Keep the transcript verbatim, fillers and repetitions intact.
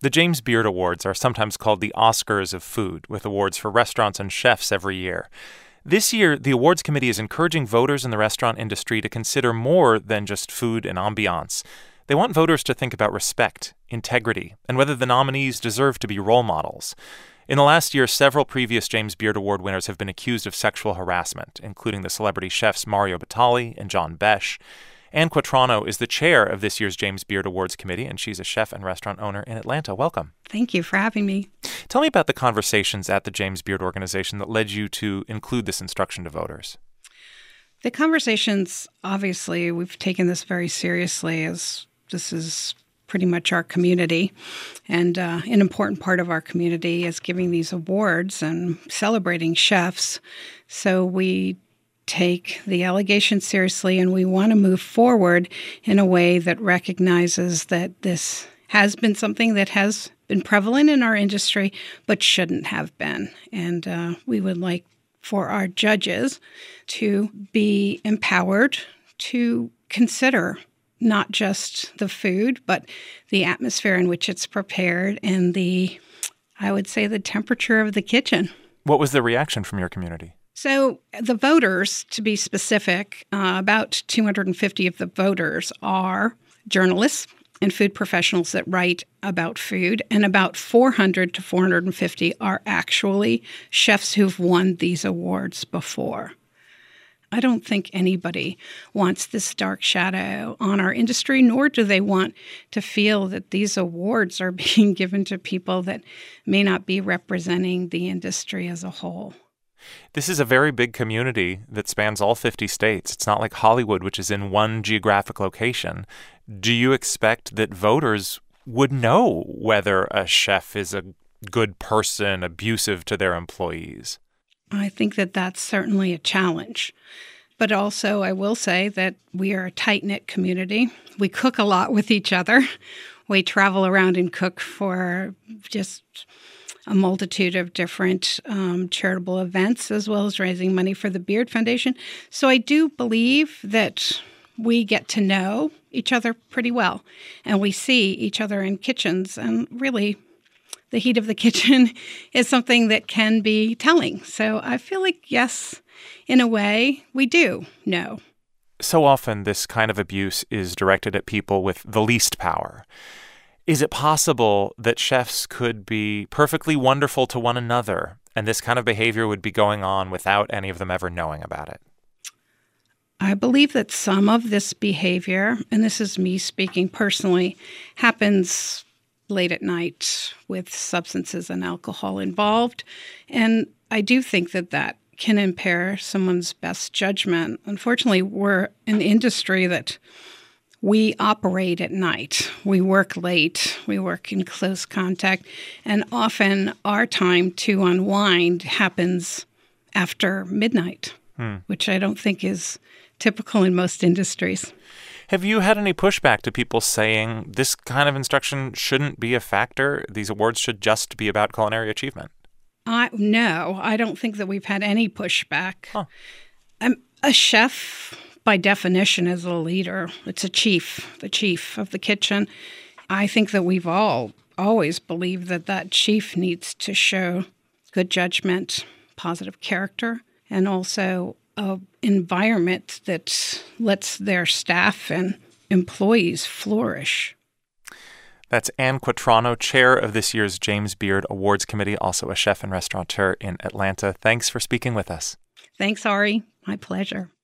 The James Beard Awards are sometimes called the Oscars of food, with awards for restaurants and chefs every year. This year, the awards committee is encouraging voters in the restaurant industry to consider more than just food and ambiance. They want voters to think about respect, integrity, and whether the nominees deserve to be role models. In the last year, several previous James Beard Award winners have been accused of sexual harassment, including the celebrity chefs Mario Batali and John Besh. Ann Quatrano is the chair of this year's James Beard Awards Committee, and she's a chef and restaurant owner in Atlanta. Welcome. Thank you for having me. Tell me about the conversations at the James Beard organization that led you to include this instruction to voters. The conversations, obviously, we've taken this very seriously, as this is pretty much our community. And uh, an important part of our community is giving these awards and celebrating chefs. So we take the allegations seriously, and we want to move forward in a way that recognizes that this has been something that has been prevalent in our industry, but shouldn't have been. And uh, we would like for our judges to be empowered to consider not just the food, but the atmosphere in which it's prepared and the, I would say, the temperature of the kitchen. What was the reaction from your community? So the voters, to be specific, uh, about two hundred fifty of the voters are journalists and food professionals that write about food, and about four hundred to four hundred fifty are actually chefs who've won these awards before. I don't think anybody wants this dark shadow on our industry, nor do they want to feel that these awards are being given to people that may not be representing the industry as a whole. This is a very big community that spans all fifty states. It's not like Hollywood, which is in one geographic location. Do you expect that voters would know whether a chef is a good person, abusive to their employees? I think that that's certainly a challenge. But also, I will say that we are a tight-knit community. We cook a lot with each other. We travel around and cook for just a multitude of different um, charitable events, as well as raising money for the Beard Foundation. So I do believe that we get to know each other pretty well, and we see each other in kitchens, and really the heat of the kitchen is something that can be telling. So I feel like, yes, in a way, we do know. So often this kind of abuse is directed at people with the least power. Is it possible that chefs could be perfectly wonderful to one another, and this kind of behavior would be going on without any of them ever knowing about it? I believe that some of this behavior, and this is me speaking personally, happens late at night with substances and alcohol involved. And I do think that that can impair someone's best judgment. Unfortunately, we're an industry that we operate at night. We work late. We work in close contact. And often our time to unwind happens after midnight, hmm. which I don't think is typical in most industries. Have you had any pushback to people saying this kind of instruction shouldn't be a factor? These awards should just be about culinary achievement? Uh, no, I don't think that we've had any pushback. Huh. Um, a chef, by definition, is a leader. It's a chief, the chief of the kitchen. I think that we've all always believed that that chief needs to show good judgment, positive character, and also an environment that lets their staff and employees flourish. That's Ann Quatrano, chair of this year's James Beard Awards Committee, also a chef and restaurateur in Atlanta. Thanks for speaking with us. Thanks, Ari. My pleasure.